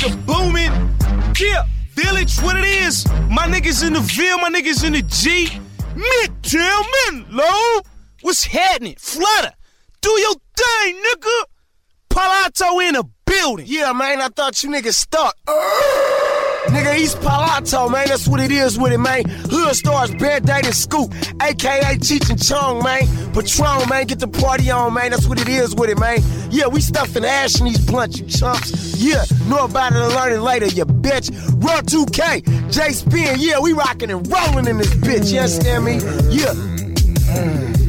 the booming. Yeah, Village, what it is. My niggas in the Ville, my niggas in the G. Midtown, Menlo. What's happening? Flutter. Do your thing, nigga. Palato in the building. Yeah, man, I thought you niggas stuck. Nigga, East Palato, man, that's what it is with it, man. Hood stars, Band-Aid and Scoop, a.k.a. Cheech and Chong, man. Patron, man, get the party on, man, that's what it is with it, man. Yeah, we stuffing ash in these blunts, you chumps. Yeah, know about it and learn it later, you bitch. Run 2K, J Spin, yeah, we rocking and rolling in this bitch, you understand me? Yeah.